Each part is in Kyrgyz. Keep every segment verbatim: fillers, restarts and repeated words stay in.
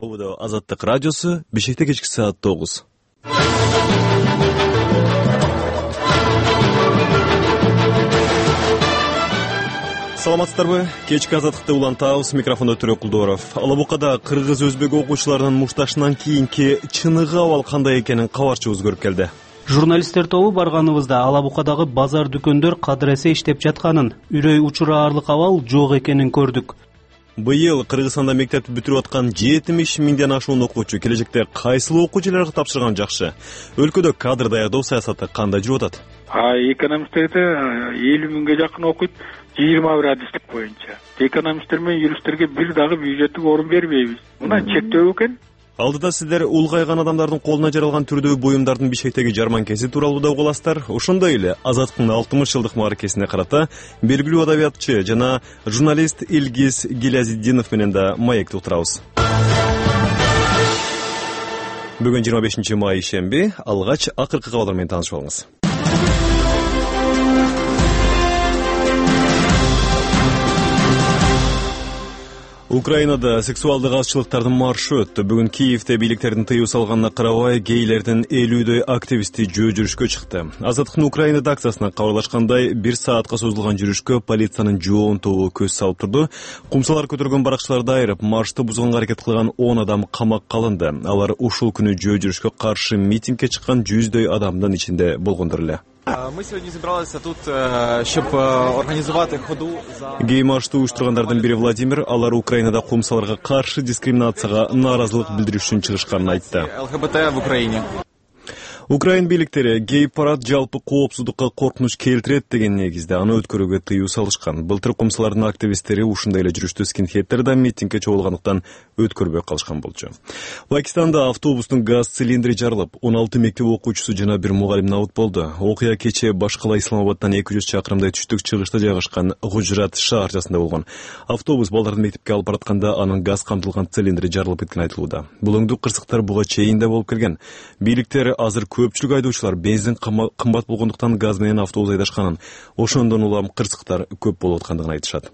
Азаттык радиосу, Бишкекте кечки саат тогуз. Саламатсыздарбы? Кечки азаттыкты улантабыз, микрофондо Төрө Кулдоров. Алабукада кыргыз өзбек окуучуларынын мушташынан кийинки чыныгы абал кандай экенин кабарчыбыз көрүп келди. Журналисттер тобу барганыбызда Алабукадагы базар дүкөндөр кадыресе иштеп жатканын, үрөй учураарлык абал жок экенин көрдүк. Быйыл Кыргызстанда мектепти бүтүрүп аткан жетимиш миңден ашуун окуучу келечекте кайсыл окуу жайларга тапшырган жакшы? Өлкөдө кадр даярдоо саясаты кандай жүрүп атат? Экономисттерде элүү миңге жакын окуйт, жыйырма бир адистик боюнча. Экономисттер менен юристтерге бир дагы бюджеттик орун бербейбиз. Мына чектөө экен. Алдыда сиздер улгайган адамдардын колуна жаралган түрдөгү буюмдардын Бишкектеги жарманкеси тууралуу да угуласыздар. Ошондой эле Азаттыктын алтымыш жылдык мааракесине карата белгилүү адабиятчы жана журналист Илгиз Гилязиддинов менен да маекти утурабыз. Бүгүн жыйырма бешинчи май ишемби, алгач акыркы кабарлар менен таанышып алыңыз. Украинада сексуалдык азчылыктардын маршы өттү. Бүгүн Киевде бийликтердин тыюу салганына карабай, гейлердин элүүдөй активисти жөө жүрүшкө чыкты. Азаттыктын Украина редакциясына кабарлашкандай, бир саатка созулган жүрүшкө полициянын жоон тобу көз салып турду. Кумсалар көтөргөн баракчыларды айырып, маршты бузганга аракет кылган он адам камакка алынды. Алар ушул күнү жөө жүрүшкө каршы митингге чыккан жүздөй адамдын ичинде болгондор эле. Ми сьогодні зібралися тут, щоб організувати ходу за... Гей маршты уюштургандардын бири Владимир, алар Украинада кумсаларга каршы дискриминацияга нааразылык билдирүү үчүн чыгышканын айтты. ЛГБТ в Украине. Украин бийликтери гей парад жалпы коопсуздукка коркунуч келтирет деген негизде аны өткөрүүгө тыюу салышкан. Былтыр кумсалардын активисттери ушундай эле жүрүштө скинхеддер да митингге чогулгандыктан өткөрбөй калышкан болчу. Пакистанда автобустун газ цилиндри жарылып, он алты мектеп окуучусу жана бир мугалим набыт болду. Окуя кечээ башкала Исламабадтан эки жүз чакырымдай түштүк чыгышта жайгашкан Гужрат шаарчасында болгон. Автобус балдардын мектепке алып баратканда анын газ камтылган цилиндри жарылып кеткени айтылууда. Булуңдуу кырсыктар буга чейин да болуп келген. Бийликтер азыр көпчүлүк айдоочулар бензин кымбат болгондуктан газ менен автобус айдашканын, ошондон улам кырсыктар көп болуп аткандыгын айтышат.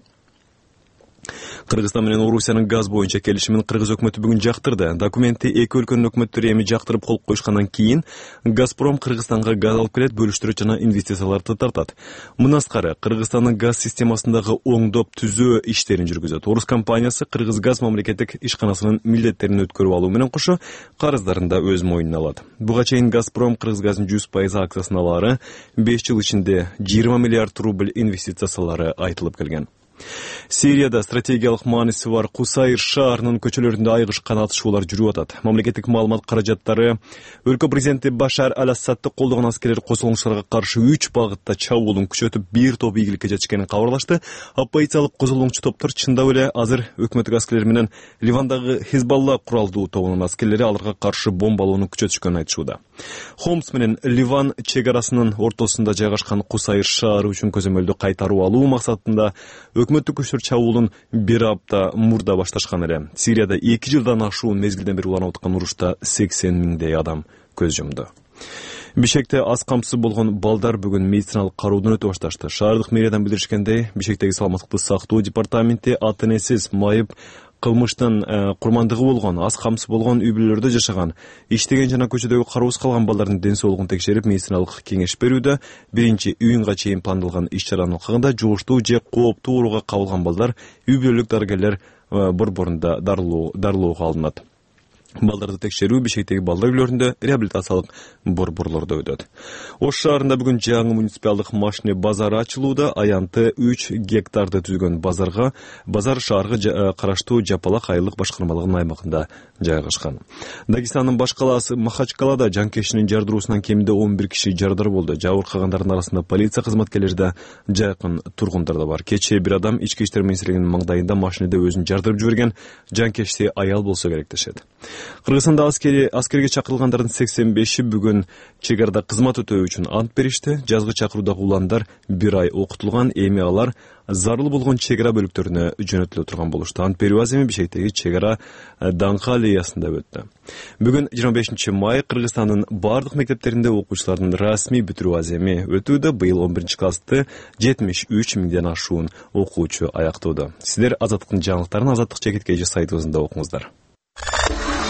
Кыргызстан менен Орусиянын газ боюнча келишимин Кыргыз өкмөтү бүгүн жактырды. Документти эки өлкөнүн өкмөттөрү эми жактырып кол коюшкандан кийин Газпром Кыргызстанга газ алып келет, бөлүштүрөт жана инвестицияларды тартат. Мындан Кыргызстандын газ системасындагы оңдоп түзөө иштерин жүргүзөт. Орус компаниясы Кыргыз газ мамлекеттик ишканасынын милдеттерин өткөрүп алуу менен кошо карыздарын да өз мойнуна алат. Буга чейин Газпром Кыргыз газын жүз пайыз акциясын алаары беш жыл ичинде жыйырма миллиард рубль инвестиция салары айтылып келген. Сирияда стратегиялык мааниси бар Кусайыр шаарынын көчөлөрүндө айгышкан атышуулар жүрүп атат. Мамлекеттик маалымат каражаттары өлкө президенти Башар аль-Асадты колдогон аскерлер козголуңчуларга каршы үч багытта чабуулун күчөтүп, бир топ ийгиликке жетишкенин кабарлашты. Оппозициялык козголуңчу топтор чындап эле азыр өкмөттүк аскерлер менен Ливандагы Хизбалла куралдуу тобунун аскерлери аларга каршы бомбалоону күчөтүшкөнүн айтышууда. Хомс менен Ливан чек арасынын ортосунда жайгашкан Кусайыр шаары үчүн көзөмөлдү кайтаруу алуу максатында өкмөттүк күчтөр чабуулун бир апта мурда башташкан эле. Сирияда эки жылдан ашуун мезгилден бери уланып аткан урушта сексен миңдей адам көз жумду. Бишкекте аз камсыз болгон балдар бүгүн медициналык кароодон өтө башташты. Шаардык мэриядан билдиришкендей, Бишкектеги саламаттыкты сактоо департаменти ата-энесиз майып кылмыштын курмандыгы болгон, аз камсыз болгон үй бүлөлөрдө жашаган, иштеген жана көчөдөгү кароосуз калган балдардын ден соолугун текшерип, медициналык кеңеш берүүдө. Биринчи июнга чейин пландалган иш-чаранын алкагында жугуштуу же кооптуу ооруга кабылган балдар үй бүлөлүк дарыгерлер борборунда дарылоого алынат. Балдарды текшерүү Бишкектеги балдар үйлөрүндө, реабилитациялык борборлордо өтөт. Ош шаарында бүгүн жаңы муниципалдык машина базары ачылууда. Аянты үч гектарды түзгөн базарга базар шаарга караштуу Жапалак айылык башкармалыгынын аймагында жайгашкан. Дагестандын баш калаасы Махачкалада жанкештин жардыруусунан кеминде он бир киши жардар болду. Жабыркагандардын арасында полиция кызматкерлери да, жакын тургундар да бар. Кечээ бир адам ички иштер министрлигинин маңдайында машинада өзүн жардырып жиберген. Жанкешти аял болсо керек дешет. Кыргызстанда аскери аскерге чакырылгандардын сексен беши бүгүн чек арада кызмат өтөө үчүн ант беришти. Жазгы чакыруудагы уландар бир ай окутулган, эми алар зарыл болгон чек ара бөлүктөрүнө жөнөтүлө турган болушту. Ант берүү аземи Бишкектеги чек ара даңкы аллеясында өттү. Бүгүн жыйырма бешинчи май Кыргызстандын бардык мектептеринде окуучулардын расмий бүтүрүү аземи өтүүдө. Быйыл он биринчи классты жетимиш үч миңден ашуун окуучу аяктоодо. Сиздер Азаттыктын жаңылыктарын Азаттык чекит кей сайтыбызында окуңуздар.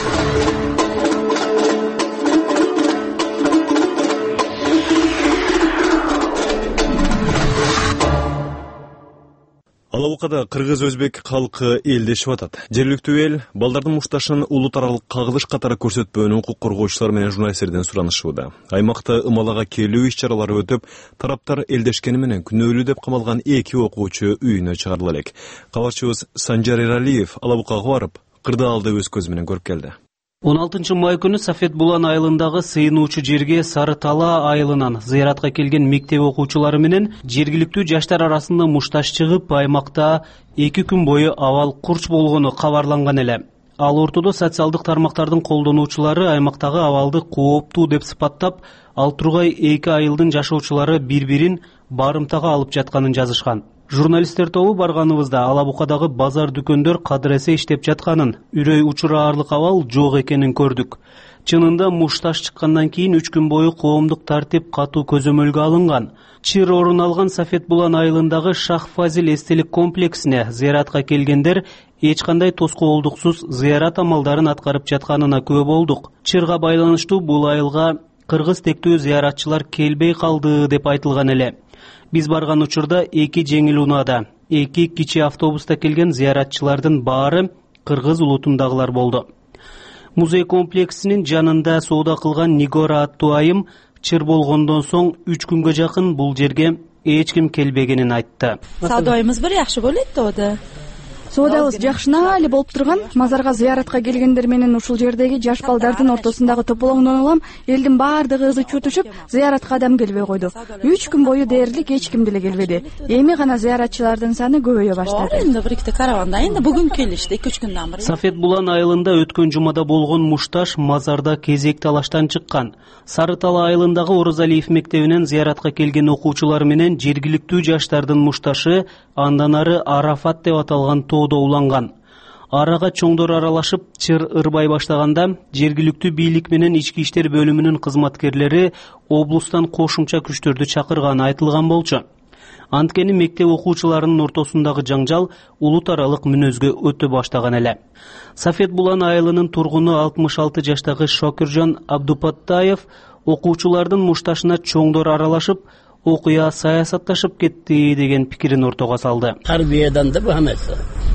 Алабукада кыргыз-өзбек халкы элдешип атат. Жергиликтүү эл балдардын мушташын улут аралык кагылыш катары көрсөтпөөнү укук коргоочулар менен журналисттерден суранышууда. Аймакта ымалага келүү иш-чаралары өтүп, тараптар элдешкени менен күнөөлүү деп камалган эки окуучу үйүнө чыгарыла элек. Кабарчыбыз Санжар Эралиев Алабукага барып, кырдаалды өз көзү менен көрүп келди. он алтынчы май күнү Сафет Булан айылындагы сыйынуучу жерге Сары Тала айылынан зыяратка келген мектеп окуучулары менен жергиликтүү жаштар арасында мушташ чыгып, аймакта эки күн бою абал курч болгону кабарланган эле. Ал ортодо социалдык тармактардын колдонуучулары аймактагы абалды кооптуу деп сыпаттап, ал тургай эки айылдын жашоочулары бири-бирин барымтага алып жатканын жазышкан. Журналисттер тобу барганыбызда Алабукадагы базар дүкөндөр кадыресе иштеп жатканын, үрөй учураарлык абал жок экенин көрдүк. Чынында мушташ чыккандан кийин үч күн бою коомдук тартип катуу көзөмөлгө алынган. Чыр орун алган Сафет Булан айылындагы Шах Фазил эстелик комплексине зыяратка келгендер эч кандай тоскоолдуксуз зыярат амалдарын аткарып жатканына күбө болдук. Чырга байланыштуу бул айылга кыргыз тектүү зыяратчылар келбей калды деп айтылган эле. Биз барган учурда эки жеңил унаада, эки кичи автобуста келген зыяратчылардын баары кыргыз улутундагылар болду. Музей комплексинин жанында соода кылган Нигора аттуу айым чыр болгондон соң үч күнгө жакын бул жерге эч ким келбегенин айтты. Саудабыз бир жакшы болот да. Соодабыз жакшына эле болуп турган. Мазарга зыяратка келгендер менен ушул жердеги жаш балдардын ортосундагы тополоңдон улам элдин баардыгы ызы чутушуп, зыяратка адам келбей койду. үч күн бою дээрлик эч ким деле келбеди. Эми гана зыяратчылардын саны көбөйө баштады. Эми бир-эки караванда энди бүгүн келишти, эки үч күндөн бери. Сафет Булан айылында өткөн жумада болгон мушташ мазарда кезек талаштан чыккан. Сары Тала айылындагы Орозалиев мектебинен зыяратка келген окуучулар менен жергиликтүү жаштардын мушташы андан ары Арафат деп аталган тоодо уланган. Арага чоңдор аралашып, чыр ырбай баштаганда жергиликтүү бийлик менен ички иштер бөлүмүнүн кызматкерлери облустан кошумча күчтөрдү чакырганы айтылган болчу. Анткени мектеп окуучуларынын ортосундагы жаңжал улут аралык мүнөзгө өтө баштаган эле. Сафет Булан айылынын тургуну алтымыш алты жаштагы Шокиржан Абдупаттаев окуучулардын мушташына чоңдор аралашып, окуя саясатташып кетти деген пикирин ортого салды. Тарбиядан да бу хамасы.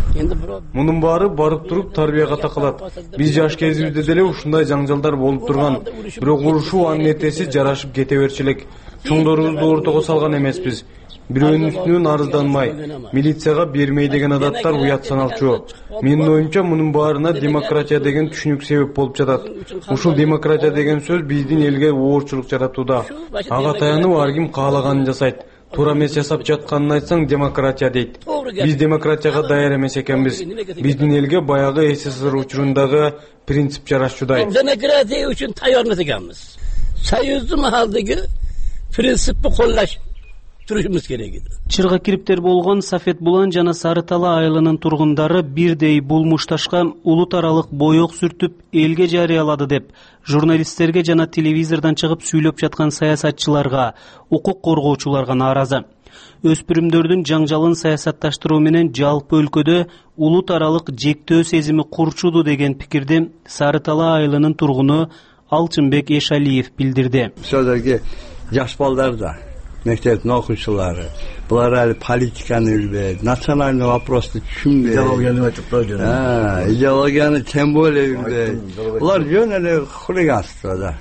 Мунун баары барып туруп тарбияга такалат. Биз жаш кезибизде деле ушундай жаңжалдар болуп турган. Бирок урушуу анын этеси жарашып кете берчү элек. Чоңдорубузду ортого салган эмеспиз. Бирөөнүн үстүнөн арызданмай, милицияга бермей деген адаттар уят саналчу. Менин оюмча мунун баарына демократия деген түшүнүк себеп болуп жатат. Ушул демократия деген сөз биздин элге оорчулук жаратууда. Ага таянып ар ким каалаганын жасайт. Туура эмес жасап жатканын айтсаң демократия дейт. Биз демократияга даяр эмес экенбиз. Биздин элге баягы СССР учурундагы принцип жарашчудай. Демократия үчүн таяр эмес экенбиз. Союздун алдыгы принципти колдош турушубуз керек эди. Чырга кириптер болгон Сафет Булан жана Сары Тала айылынын тургундары бирдей бул мушташка улут аралык боек сүртүп элге жарыялады деп журналисттерге жана телевизордон чыгып сүйлөп жаткан саясатчыларга, укук коргоочуларга нааразы. Өспүрүмдөрдүн жаңжалын саясатташтыруу менен жалпы өлкөдө улут аралык жектөө сезими курчуду деген пикирди Сары Тала айылынын тургуну Алчынбек Эшалиев билдирди. Сөзөргө жаш балдар да мектептин окуучулары булар али политиканы билбейт, национальный вопросту түшүнбөйт. Идеологияны айтып койду. А, идеологияны тем более билбейт. Булар жөн эле хулиганство да.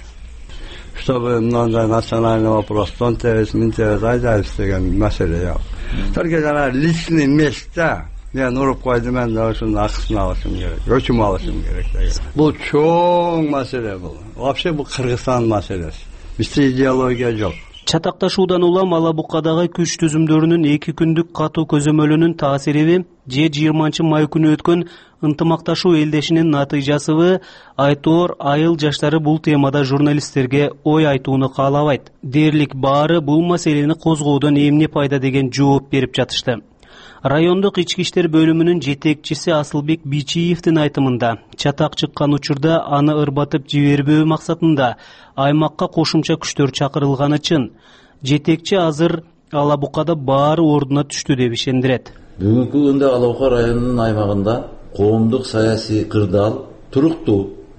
Чтобы мындай национальный вопростон терес, мин терес айдайбыз деген маселе жок. Только жана личный место мен уруп койду, мен да ушунун акысын алышым керек, өчүм алышым керек деген. Бул чоң маселе бул. Вообще бул Кыргызстан маселеси. Бизде идеология жок. Чатакташуудан улам Алабукадагы күч түзүмдөрүнүн эки күндүк катуу көзөмөлүнүн таасириби же жыйырманчы май күнү өткөн ынтымакташуу элдешинин натыйжасыбы айтоор айыл жаштары бул темада журналисттерге ой айтууну каалабайт. Дээрлик баары бул маселени козгоодон эмне пайда деген жооп берип жатышты. Райондук ички иштер бөлүмүнүн жетекчиси Асылбек Бичиевдин айтымында, чатак чыккан учурда аны ырбатып жибербөө максатында аймакка кошумча күчтөр чакырылганы чын. Жетекчи азыр Алабукада баары ордуна түштү деп ишендирет. Бүгүнкү күндө Алабука районунун аймагында коомдук саясий кырдаал туруктуу.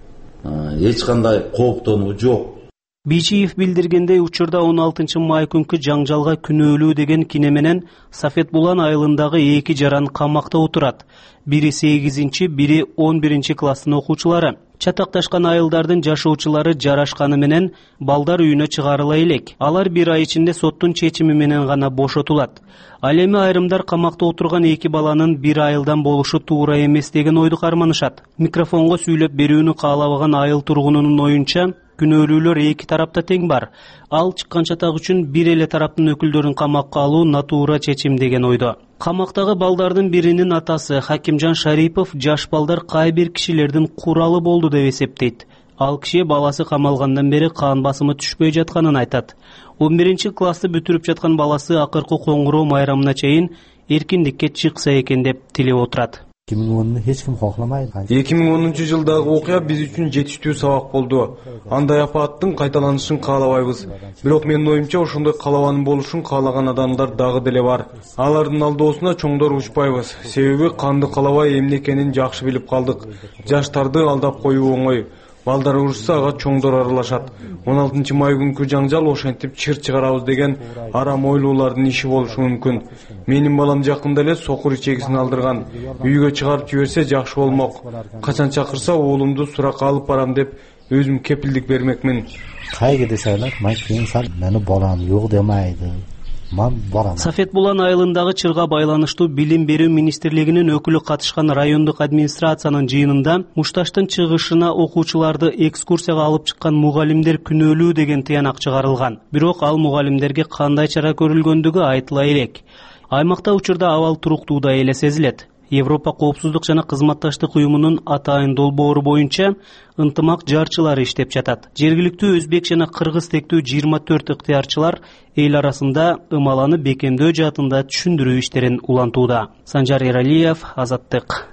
эч кандай кооптонуу жок. Бийчиев билдиргендей, учурда он алтынчы май күнкү жаңжалга күнөөлүү деген кине менен Сафет Булан айылындагы эки жаран камакта отурат. Бири сегизинчи, бири он биринчи класстын окуучулары. Чатакташкан айылдардын жашоочулары жарашканы менен балдар үйүнө чыгарыла элек. Алар бир ай ичинде соттун чечими менен гана бошотулат. Ал эми айрымдар камакта отурган эки баланын бир айылдан болушу туура эмес деген ойду карманышат. Микрофонго сүйлөп берүүнү каалабаган айыл тургунунун оюнча, күнөөлүүлөр эки тарапта тең бар. Ал чыккан чатак үчүн бир эле тараптын өкүлдөрүн камакка алуу натуура чечим деген ойдо. Камактагы балдардын биринин атасы Хакимжан Шарипов жаш балдар кай бир кишилердин куралы болду деп эсептейт. Ал киши баласы камалгандан бери кан басымы түшпөй жатканын айтат. он биринчи классты бүтүрүп жаткан баласы акыркы коңгуроо майрамына чейин эркиндикке чыкса экен деп тилеп отурат. эки миң онду эч ким кокламайт. эки миң онунчу жылдагы окуя биз үчүн жетиштүү сабак болду. Андай апаттын кайталанышын каалабайбыз. Бирок менин оюмча ошондой каалабанын болушун каалаган адамдар дагы деле бар. Алардын алдоосуна чоңдор учпайбыз. Себеби канды каалабай эмне экенин жакшы билип калдык. Жаштарды алдап коюу оңой. Балдар урушса ага чоңдор аралашат. он алтынчы май күнкү жаңжал ошентип чыр чыгарабыз деген арам ойлуулардын иши болушу мүмкүн. Менин балам жакында эле сокур ичегисин алдырган. Үйгө чыгарып жиберсе жакшы болмок. Качан чакырса уулумду суракка алып барам деп өзүм кепилдик бермекмин. Кайга десеңер, мен мени балам жок демейди. Сафет Булан айылындагы чырга байланыштуу билим берүү министрлигинин өкүлү катышкан райондук администрациянын жыйынында мушташтын чыгышына окуучуларды экскурсияга алып чыккан мугалимдер күнөөлүү деген тыянак чыгарылган. Бирок ал мугалимдерге кандай чара көрүлгөндүгү айтыла элек. Аймакта учурда абал туруктуу да эле сезилет. Европа коопсуздук жана кызматташтык уюмунун атайын долбоору боюнча ынтымак жарчылары иштеп жатат. Жергиликтүү өзбек жана кыргыз тектүү жыйырма төрт ыктыярчылар эл арасында ымаланы бекемдөө жаатында түшүндүрүү иштерин улантууда. Санжар Эралиев, Азаттык.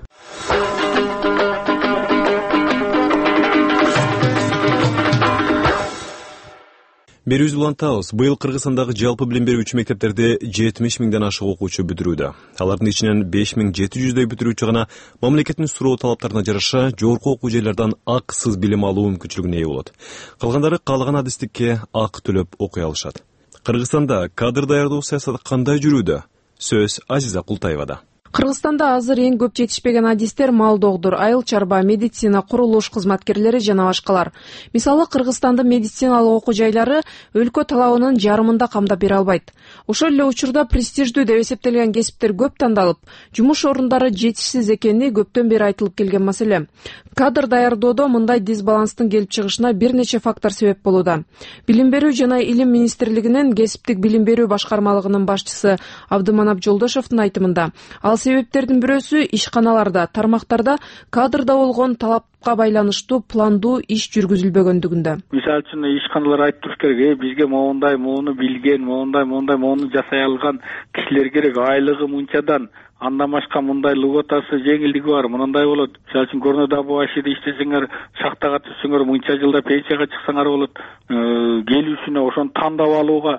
Берүүбүздү улантабыз. Быйыл Кыргызстандагы жалпы билим берүүчү мектептерде жетимиш миңден ашык окуучу бүтүрүүдө. Алардын ичинен беш миң жети жүздөй бүтүрүүчү гана мамлекеттин суроо талаптарына жараша жогорку окуу жайлардан акысыз билим алуу мүмкүнчүлүгүнө ээ болот. Калгандары каалаган адистикке ак төлөп окуй алышат. Кыргызстанда кадр даярдоо саясаты кандай жүрүүдө? Сөз Азиза Култаевада. Кыргызстанда азыр эң көп жетишпеген адистер мал догдур, айыл чарба, медицина, курулуш кызматкерлери жана башкалар. Мисалы, Кыргызстандын медициналык окуу жайлары өлкө талабынын жарымында камдап бере албайт. Ошол эле учурда престиждүү деп эсептелген кесиптер көп тандалып, жумуш орундары жетишсиз экени көптөн бери айтылып келген маселе. Кадр даярдоодо мындай дисбаланстын келип чыгышына бир нече фактор себеп болууда. Билим берүү жана илим министрлигинин кесиптик билим берүү башкармалыгынын башчысы Абдыманап Жолдошовдун айтымында, ал себептердин бирөөсү ишканаларда, тармактарда кадрда болгон талапка байланыштуу пландуу иш жүргүзүлбөгөндүгүндө. Мисалы үчүн ишканалар айтып туруш керек, бизге моундай муну билген, моундай моундай муну жасай алган кишилер керек, айлыгы мынчадан, андан башка мындай льготасы, жеңилдиги бар, мындай болот. Мисалы үчүн Горнодобывайшыда иштесеңер, шахтага түшсөңөр мынча жылда пенсияга чыксаңар болот. Келүүсүнө ошону тандап алууга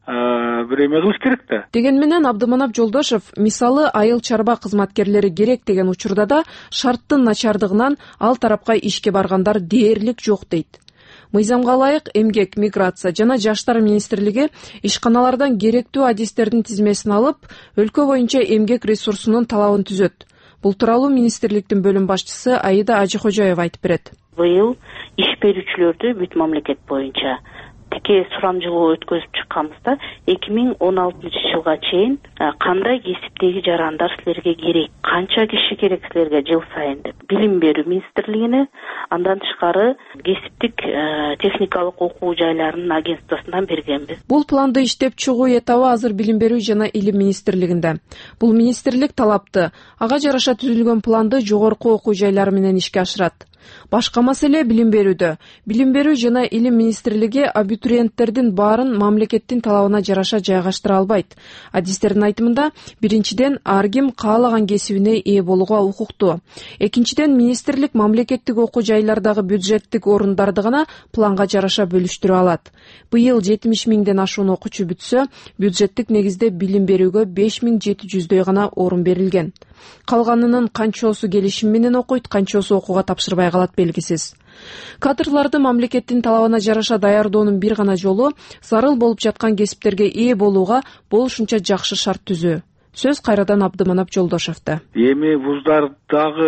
бир эме кылыш керек да. Деген менен Абдыманап Жолдошов, мисалы, айыл чарба кызматкерлери керек деген учурда да шарттын начардыгынан ал тарапка ишке баргандар дээрлик жок дейт. Мыйзамга ылайык эмгек, миграция жана жаштар министрлиги ишканалардан керектүү адистердин тизмесин алып, өлкө боюнча эмгек ресурсунун талабын түзөт. Бул тууралуу министрликтин бөлүм башчысы Аида Ажыкожоева айтып берет. Быйыл иш берүүчүлөрдү бүт мамлекет боюнча тике сурамжылоо өткөзүп чыкканбызда эки миң он алтынчы жылга чейин кандай кесиптеги жарандар силерге керек, канча киши керек силерге жыл сайын деп билим берүү министрлигине, андан тышкары кесиптик техникалык окуу жайларынын агентствосунан бергенбиз. Бул планды иштеп чыгуу этабы азыр билим берүү жана илим министрлигинде. Бул министрлик талапты, ага жараша түзүлгөн планды жогорку окуу жайлары менен ишке ашырат. Башка маселе билим берүүдө. Билим берүү жана илим министрлиги абитуриенттердин баарын мамлекеттин талабына жараша жайгаштыра албайт. Адистердин айтымында, биринчиден ар ким каалаган кесибине ээ болууга укуктуу. Экинчиден министрлик мамлекеттик окуу жайлардагы бюджеттик орундарды гана планга жараша бөлүштүрө алат. Быйыл жетимиш миңден ашуун окуучу бүтсө, бюджеттик негизде билим берүүгө беш миң жети жүздөй гана орун берилген. Калганынын канчоосу келишим менен окуйт, канчоосу окууга тапшырбай калат белгисиз. Кадрларды мамлекеттин талабына жараша даярдоонун бир гана жолу зарыл болуп жаткан кесиптерге ээ болууга болушунча жакшы шарт түзүү. Сөз кайрадан Абдыманап Жолдошевде. Эми вуздардагы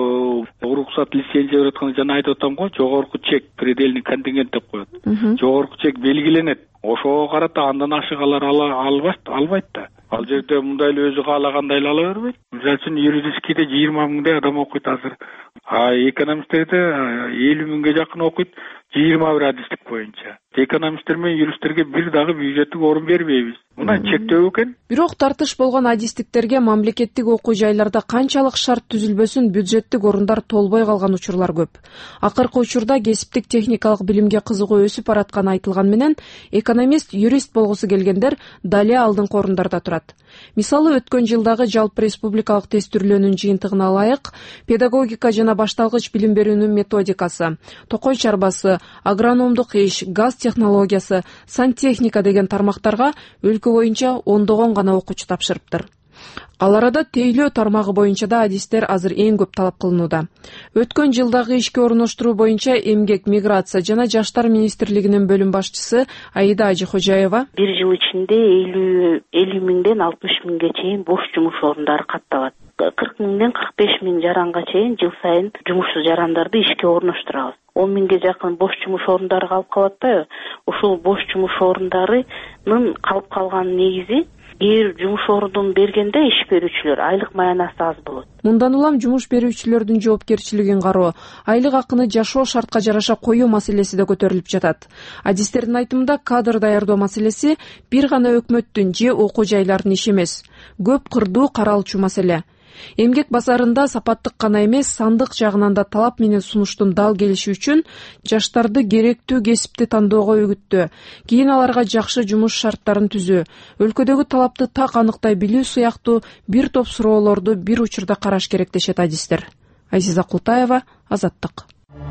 уруксат лицензия берип атканда жана айтып атам го, жогорку чек, предельный контингент деп коет. Жогорку чек белгиленет. Ошого карата андан ашыгалар албайт да. Ал жерде мындай эле өзү каалагандай эле ала бербейт. Мисалы үчүн юридическийде жыйырма миңдей адам окуйт азыр. А экономисттерде элүү миңге жакын окуйт, жыйырма бир адистик боюнча. Экономисттер менен юристтерге бир дагы бюджеттик орун бербейбиз. Мына чектөө экен. Бирок тартыш болгон адистиктерге мамлекеттик окуу жайларда канчалык шарт түзүлбөсүн бюджеттик орундар толбой калган учурлар көп. Акыркы учурда кесиптик техникалык билимге кызыгуу өсүп баратканы айтылган менен экономист, юрист болгусу келгендер дали алдыңкы орундарда турат. Мисалы өткөн жылдагы жалпы республикалык тестүрлөөнүн жыйынтыгына ылайык педагогика жана башталгыч билим берүүнүн методикасы, токой чарбасы, агрономдук иш, газ технологиясы, сантехника деген тармактарга өлкө боюнча ондогон гана окуучу тапшырыптыр. Ал арада тейлөө тармагы боюнча да адистер азыр эң көп талап кылынууда. Өткөн жылдагы ишке орноштуруу боюнча Эмгек, миграция жана жаштар министрлигинин бөлүм башчысы Аида Ажихожаева бир жыл ичинде элүү миңден алтымыш миңге чейин бош жумуш орундары катталат. кырк миңден кырк беш миң жаранга чейин жыл сайын жумушсуз жарандарды ишке орноштурабыз. он миңге жакын бош жумуш орундары калып калат да. Ушул бош жумуш орундарынын калып калган негизи эгер жумуш ордун бергенде иш берүүчүлөр айлык маянасы аз болот. Мындан улам жумуш берүүчүлөрдүн жоопкерчилигин кароо, айлык акыны жашоо шартка жараша коюу маселеси да көтөрүлүп жатат. Адистердин айтымында кадр даярдоо маселеси бир гана өкмөттүн же окуу жайлардын иши эмес, көп кырдуу каралчу маселе. Эмгек базарында сапаттык гана эмес, сандык жагынан да талап менен сунуштун дал келиши үчүн жаштарды керектүү кесипти тандоого үгүттөө, кийин аларга жакшы жумуш шарттарын түзүү, өлкөдөгү талапты так аныктай билүү сыяктуу бир топ суроолорду бир учурда караш керек дешет адистер. Айзиза Култаева, Азаттык.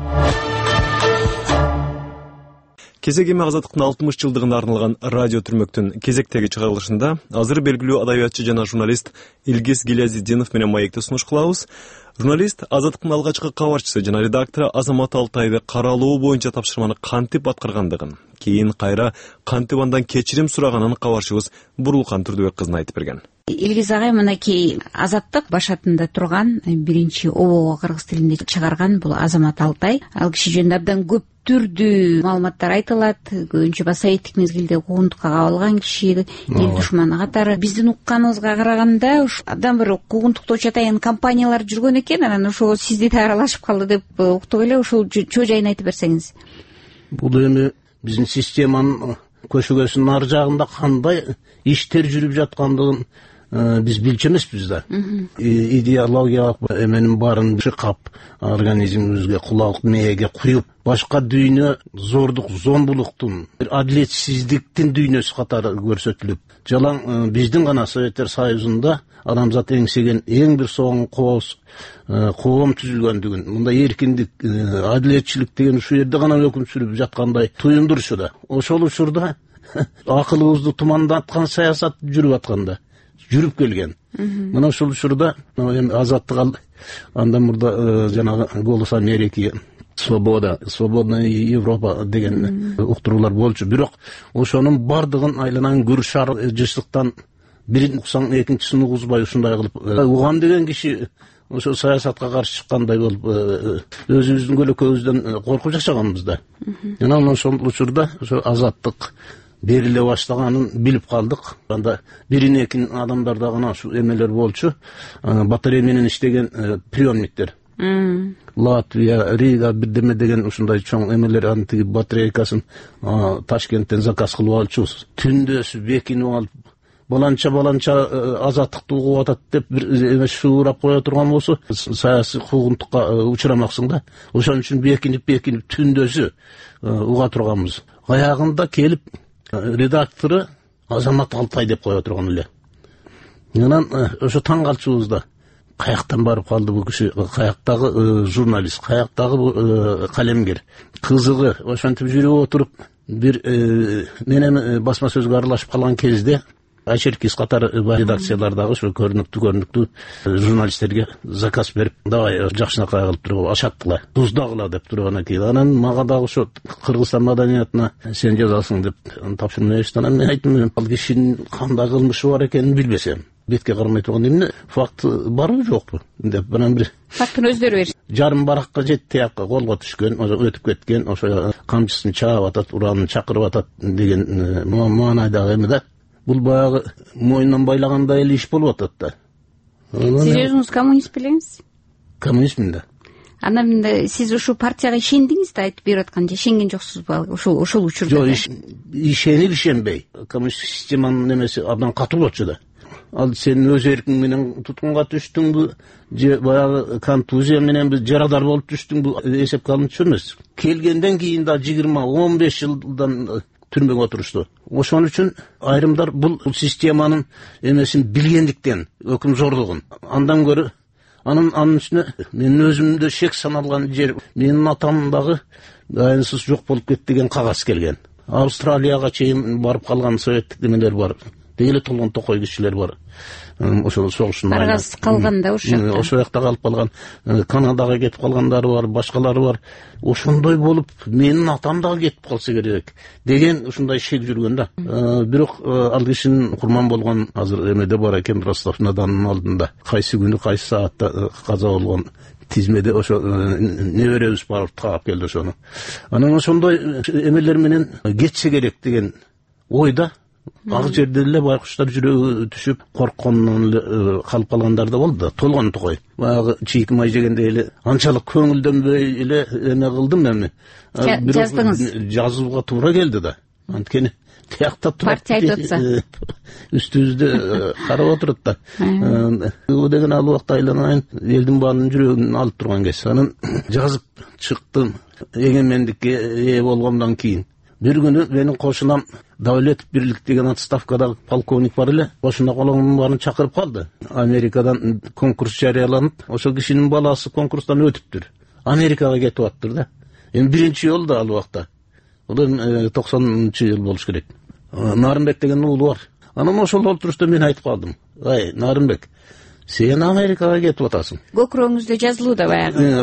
Кезек эми азаттыктын алтымыш жылдыгына арналган радио түрмөктүн кезектеги чыгарылышында азыр белгилүү адабиятчы жана журналист Илгиз Гилязиддинов менен маекти сунуш кылабыз. Журналист азаттыктын алгачкы кабарчысы жана редактору Азамат Алтаевди каралуу боюнча тапшырманы кантип аткаргандыгын, кийин кайра кантип андан кечирим сураганын кабарчыбыз Бурулкан Турдубек кызына айтып берген. Илгиз агай мынакей Азаттык башатында турган биринчи обого кыргыз тилинде чыгарган бул Азамат Алтай. Ал киши жөнүндө абдан көп түрдүү маалыматтар айтылат. Көбүнчө басаиттик мезгилде куугунтукка кабылган киши, эл душманы катары. Биздин укканыбызга караганда уш абдан бир куугунтуктоочу атайын компаниялар жүргөн экен, анан ошого сизди да аралашып калды деп уктук эле. Ушул чоо жайын айтып берсеңиз. Бул эми биздин системанын көшөгөсүнүн ар жагында кандай иштер жүрүп жаткандыгын биз билчү эмеспиз да. Идеологиялык эменин баарын чыкап, организмибизге кулак мээге куюп, башка дүйнө зордук, зомбулуктун, адилетсиздиктин дүйнөсү катары көрсөтүлүп, жалаң биздин гана Советтер Союзунда адамзат эңсеген эң бир соң кооз коом түзүлгөндүгүн, мындай эркиндик, адилетчилик деген ушул жерде гана өкүм сүрүп жаткандай туюндурчу да. Ошол учурда акылыбызды тумандаткан саясат жүрүп атканда жүрүп келген. Мына ушул учурда эми азаттык андан мурда жанагы Голос Америки, Свобода, Свободная Европа деген уктуруулар болчу. Бирок ошонун бардыгын айланан күр шар жыштыктан бирин уксаң экинчисин угузбай ушундай кылып угам деген киши ошо саясатка каршы чыккандай болуп өзүбүздүн көлөкөбүздөн коркуп жашаганбыз да. Анан ошол учурда ошо азаттык бериле баштаганын билип калдык. Анда бирин экин адамдарда гана ушу эмелер болчу. Батарея менен иштеген приемниктер. Латвия, Рига бирдеме деген ушундай чоң эмелер антиги батарейкасын Ташкенттен заказ кылып алчубуз. Түндөсү бекинип алып баланча баланча азаттыкты угуп атат деп бир эме шуурап кое турган болсо саясий куугунтукка учурамаксың да. Ошон үчүн бекинип бекинип түндөсү уга турганбыз. Аягында келип редактору Азамат Алтай деп кое турган эле. Анан ошо таң калчубуз да. Каяктан барып калды бул киши, каяктагы журналист, каяктагы калемгер. Кызыгы ошентип жүрүп отуруп бир менен басма сөзгө аралашып калган кезде Ачеркис катары редакциялардагы ушу көрүнүктүү көрүнүктүү журналисттерге заказ берип, давай жакшынакай кылып туруп ашаттыла, туздагыла деп тургандан кийин анан мага дагы ошо Кыргызстан маданиятына сен жазасың деп тапшырма беришти. Анан мен айттым, ал кишинин кандай кылмышы бар экенин билбесем, бетке кармай турган эмне факт барбы жокпу деп анан бир фактын өздөрү беришти. Жарым баракка жетти, тиякка колго түшкөн, өтүп кеткен, ошо камчысын чаап атат, уранын чакырып атат деген маанайдагы эме да. Бул баягы мойнунан байлагандай эле иш болуп атат да. Сиз өзүңүз коммунист белеңиз? Коммунистмин да. Анан сиз ушул партияга ишендиңиз да, айтып берип атканча ишенген жоксузбу ошол ошол учурда? Жок, ишенип ишенбей. Коммунисттик системанын эмеси абдан катуу болчу да. Ал сен өз эркиң менен туткунга түштүңбү, же баягы контузия менен жарадар болуп түштүңбү эсепке алынчу эмес. Келгенден кийин да жыйырма он беш жылдан түрмөгө отурушту. Ошон үчүн айрымдар бул системанын эмесин билгендиктен, өкүм зордугун андан көрө анын анын үстүнө менин өзүмдө шек саналган жер, менин атам дагы дайынсыз жок болуп кетти деген кагаз келген. Австралияга чейин барып калган советтик немелер бар. Дейле толгон токой кишилер бар. Ошол согуштун аргасы калганда ошо жакта. Ошол жакта калып калган, Канадага кетип калгандары бар, башкалары бар. Ошондой болуп, менин атам дагы кетип калса керек деген ушундай шек жүргөн да. Бирок ал кишинин курман болгон азыр эмеде бар экен, Ростов-на-Доннун алдында. Кайсы күнү, кайсы саатта каза болгон тизмеде ошо неберебиз барып таап келди ошону. Анан ошондой эмелер менен кетсе керек деген ойда ак жерде эле байкуштар жүрөгү түшүп корккондон эле калып калгандар да болду да. Толгон токой баягы чийки май жегендей эле анчалык көңүлдөнбөй эле эме кылдым эми. Жаздыңыз? Жазууга туура келди да. Анткени тиякта турат, партия айтып атса үстүбүздө карап отурат да. Бул деген ал убакта айланайын элдин баанын жүрөгүн алып турган кез. Анан жазып чыктым. Эгемендикке ээ болгондон кийин бир күнү менин кошунам Давлетов бирлик деген отставкадагы полковник бар эле. Ошондо колонун баарын чакырып калды. Америкадан конкурс жарыяланып, ошол кишинин баласы конкурстан өтүптүр. Америкага кетип аттыр да. Эми биринчи жолу да ал убакта. Бул токсонунчу жыл болуш керек. Нарынбек деген уулу бар. Анан ошол отурушта мен айтып калдым. Ай, Нарынбек, сен Америкага кетип атасың. Көкүрөгүңүздө жазылууда баягы.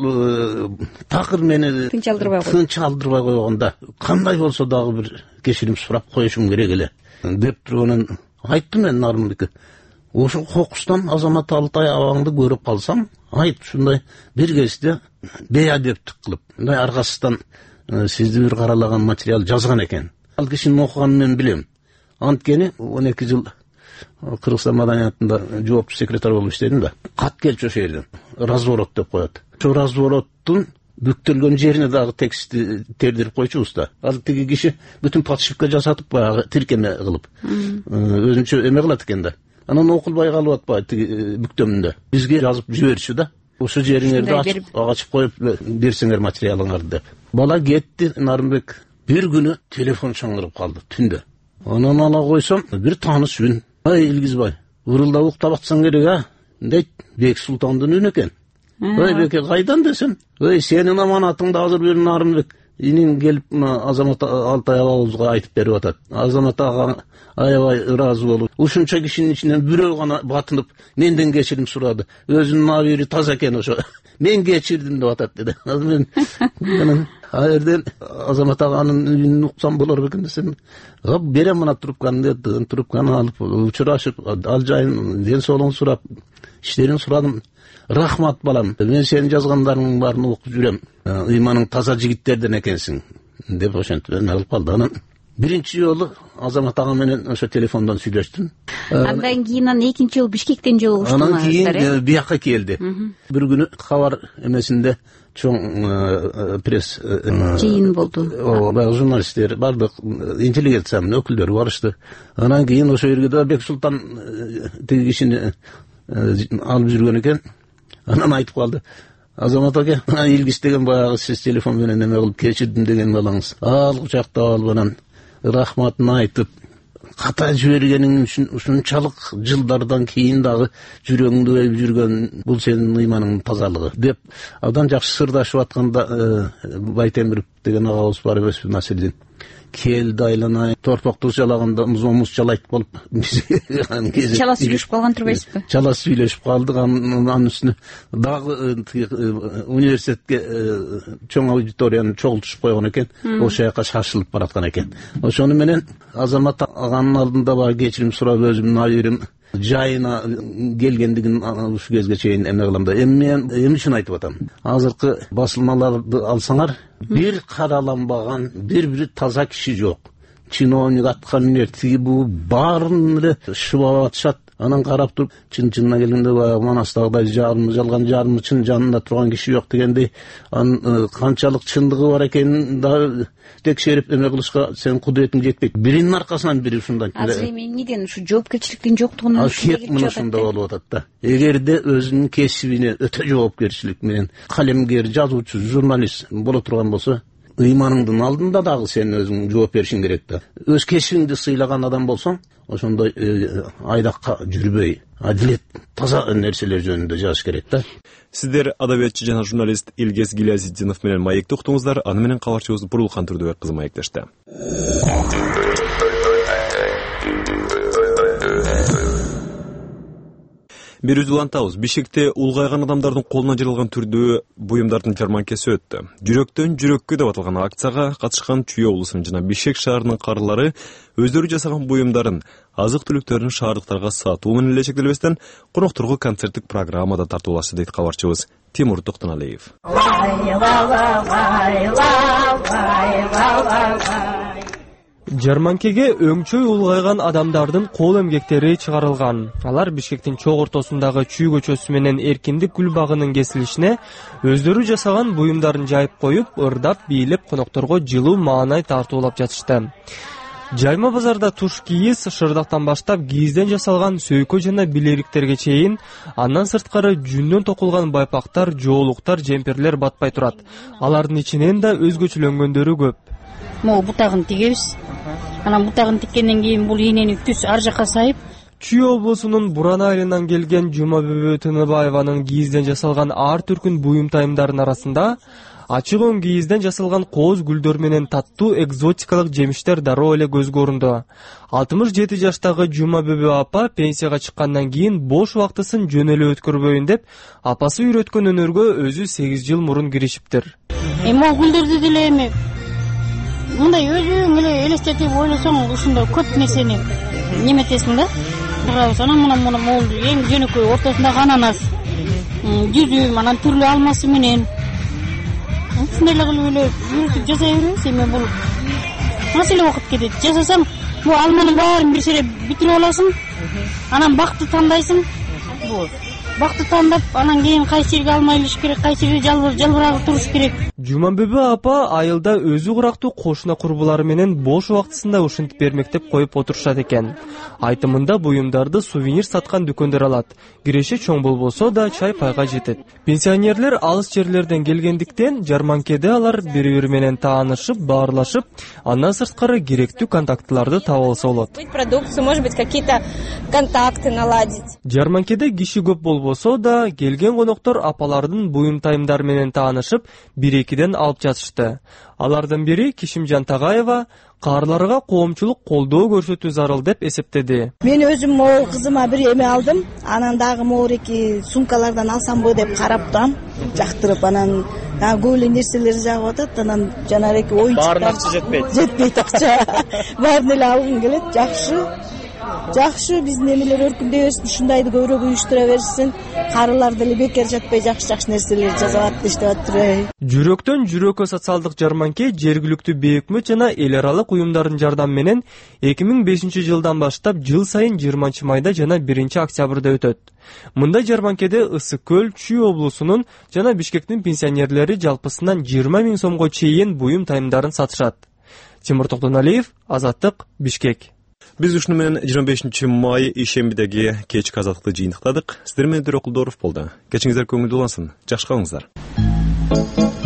Ошол такыр мени тынч алдырбай койду. Тынч алдырбай койгонда кандай болсо дагы бир кечирим сурап коюшум керек эле деп турганын айттым мен Нарынбекке. Ошол кокустан Азамат Алтай абаңды көрүп калсам, айт ушундай бир кезде беадептик кылып, мындай аргасыздан сизди бир каралаган материал жазган экен. Ал кишинин окуганын мен билем. Анткени он эки жыл Кыргызстан маданиятында жоопту секретарь болуп иштедим да. Кат келчү ошол жерден. Разворот деп коет. Ошол развороттун бүктөлгөн жерине дагы текстти тердирип койчубуз да. Ал тиги киши бүтүн подшивка жасатып баягы тиркеме кылып өзүнчө эме кылат экен да. Анан окулбай калып атпайбы тиги бүктөмүндө. Бизге жазып жиберчү да. Ошо жериңерди ачып, ачып коюп берсеңер материалыңарды деп. Бала кетти, Нарынбек. Бир күнү телефон чаңырып калды түндө. Анан ала койсом, бир тааныш үн. Ай, Илгизбай, урулда уктап атсаң керек, а? Дейт, Бек Султандын үнү экен. Ой, Беке, кайдан десем? Ой, сенин аманатыңды азыр бир Нарынбек инин келип Азамат Алтай абабызга айтып берип атат. Азамат ага аябай ыраазы болуп, ушунча кишинин ичинен бирөө гана батынып, менден кечирим сурады. Өзүнүн абийири таза экен ошо. Мен кечирдим деп атат деди. Азыр мен айерден Азамат аганын үнүн уксам болор бекен десем, берем мына трубканы деді, трубканы алып учурашып, ал жайын ден соолугун сурап, иштерин сурадым. Рахмат балам, мен сенин жазгандарыңдын баарын окуп жүрөм. Ыйманың таза жигиттерден экенсиң деп ошентип эме кылып калды. Анан биринчи жолу Азамат ага менен ошо телефондон сүйлөштүм. Андан кийин анан экинчи жолу Бишкектен жолугуштуңар. Анан кийин бияка келди. Бир күнү кабар эмесинде чоң пресс жыйын болду. Ооба, журналисттер, бардык интеллигенциянын өкүлдөрү барышты. Анан кийин ошо жерге да Бек Султан тиги кишини алып жүргөн экен. Анан айтып калды. Азамат ака, Илгиз деген баягы сиз телефон менен эме кылып кечирдим деген балаңыз. Ал кучактап алып анан рахматын айтып, ката жибергениң үчүн ушунчалык жылдардан кийин дагы жүрөгүңдү өйүп жүргөн бул сенин ыйманыңдын тазалыгы деп абдан жакшы сырдашып атканда Байтемиров деген агабыз бар эмеспи, Насирдин. келди айланай торпокту жалаганда муз жалайт болуп чала сүйлөшүп калган турбайсызбы? Чала сүйлөшүп калдык, анын үстүнө дагы университетке чоң аудиторияны чогултушуп койгон экен, ошол жака шашылып бараткан экен. Ошону менен Азамат аганын алдында баягы кечирим сурап өзүмдүн айрым жайына келгендигин ушул кезге чейин эме кылам да. Эми мен эмне үчүн айтып атам? Азыркы басылмаларды алсаңар, бир караланбаган, бир-бири таза киши жок. Чиновник атка минер, тиги бу баарын эле шыбап атышат. Анан карап туруп, чын-чынына келгенде баягы Манастагыдай жарымы жалган, жарымы чын жанында турган киши жок дегендей, анын канчалык чындыгы бар экенин да текшерип эме кылышка сенин кудуретиң жетпейт. Биринин аркасынан бири ушундай. Азыр эми эмнеден ушу жоопкерчиликтин жоктугунан кет мына ушунда болуп атат да. Эгерде өзүнүн кесибине өтө жоопкерчилик менен калемгер, жазуучу, журналист боло турган болсо, ыйманыңдын алдында дагы сен өзүң жооп беришиң керек да. Өз кесибиңди сыйлаган адам болсоң, ошондой айдакка жүрбөй, адилет, таза нерселер жөнүндө жазыш керек да. Сиздер адабиятчы жана журналист Илгез Гилязитдинов менен маекти уктуңуздар, аны менен кабарчыбыз Бурулкан Турдубек кызы маектешти. Бир үзүлантабыз. Бишкекте улгайган адамдардын колуна жаралган түрдүү буюмдардын жарманкеси өттү. Жүрөктөн жүрөккө деп аталган акцияга катышкан Чүй облусунун жана Бишкек шаарынын карылары өздөрү жасаган буюмдарын, азык-түлүктөрүн шаардыктарга сатуу менен эле чектелбестен, конокторго концерттик программада тартуулашты дейт кабарчыбыз Тимур Токтоналиев. Жарманкеге өңчөй улгайган адамдардын кол эмгектери чыгарылган. Алар Бишкектин чоң ортосундагы Чүй көчөсү менен Эркиндик гүл багынын кесилишине өздөрү жасаган буюмдарын жайып коюп, ырдап, бийлеп, конокторго жылуу маанай тартуулап жатышты. Жайма базарда туш кийиз, шырдактан баштап кийизден жасалган сөйкө жана билериктерге чейин, андан сырткары жүндөн токулган байпактар, жоолуктар, жемперлер батпай турат. Алардын ичинен да өзгөчөлөнгөндөрү көп. Могу бутагын тигебиз. Анан бутагын тиккенден кийин бул ийнени түз ар жака сайып, Чүй облусунун Буран айылынан келген Жумабүбү Тыныбаеванын кийизден жасалган ар түркүн буюм тайымдардын арасында ачык өң кийизден жасалган кооз гүлдөр менен таттуу экзотикалык жемиштер дароо эле көзгө урунду. алтымыш жети жаштагы Жумабүбү апа пенсияга чыккандан кийин бош убактысын жөн эле өткөрбөйүн деп, апасы үйрөткөн өнөргө өзү сегиз жыл мурун киришиптир. Эми могу гүлдөрдү деле эми мындай өзүң эле элестетип ойлосоң, ушундай көп нерсени неметесиң да. Кырабыз, анан мына мына могул эң жөнөкөй ортосундагы ананас, жүзүм, анан түрлүү алмасы менен ушундай эле кылып эле жүрүп жасай беребиз. Эми бул канча эле убакыт кетет. Жасасаң, бул алманын баарын бир сере бүтүрүп аласың, анан бакты тандайсың. Бул бакты тандап, анан кийин кайсы жерге алма илиш керек, кайсы жерге жалбырагы туруш керек. Жумабүбү апа айылда өзү курактуу кошуна курбулары менен бош убактысында ушинтип бермектеп коюп отурушат экен. Айтымында буюмдарды сувенир саткан дүкөндөр алат. Киреше чоң болбосо да чай пайга жетет. Пенсионерлер алыс жерлерден келгендиктен жарманкеде алар бири-бири менен таанышып, баарлашып, андан сырткары керектүү контактыларды таап алса болот. Продукцию, может быть, какие-то контакты наладить. Жарманкеде киши көп болбосо да келген коноктор апалардын буюм тайымдары менен таанышып, бир-экиден алып жатышты. Алардын бири Кишимжан Тагаева каарыларга коомчулук колдоо көрсөтүү зарыл деп эсептеди. Мен өзүм могул кызыма бир эме алдым. Анан дагы могул эки сумкалардан алсамбы деп караптам, жактырып, анан көп эле нерселер жагып атат. Анан жанагы эки оюнчуктар. Баарын акча жетпейт. Жетпейт акча. Баарын эле алгым келет. Жакшы. Жакшы, биздин эмелер өркүндөбөсүн, ушундайды көбүрөөк уюштура берсин. Карылар деле бекер жатпай жакшы-жакшы нерселер жасап атты, иштеп атты. Жүрөктөн жүрөккө социалдык жарманке жергиликтүү бейөкмөт жана эл аралык уюмдардын жардамы менен эки миң бешинчи жылдан баштап жыл сайын жыйырманчы майда жана биринчи октябрда өтөт. Мындай жарманкеде Ысык көл, Чүй облусунун жана Бишкектин пенсионерлери жалпысынан жыйырма миң сомго чейин буюм тайымдарын сатышат. Тимур Токтоналиев, Азаттык, Бишкек. Биз ушуну менен жыйырма бешинчи май ишембидеги кечки азаттыкты жыйынтыктадык. Сиздер менен Дөрөкулдоров болду. Кечиңиздер көңүлдүү улансын. Жакшы калыңыздар.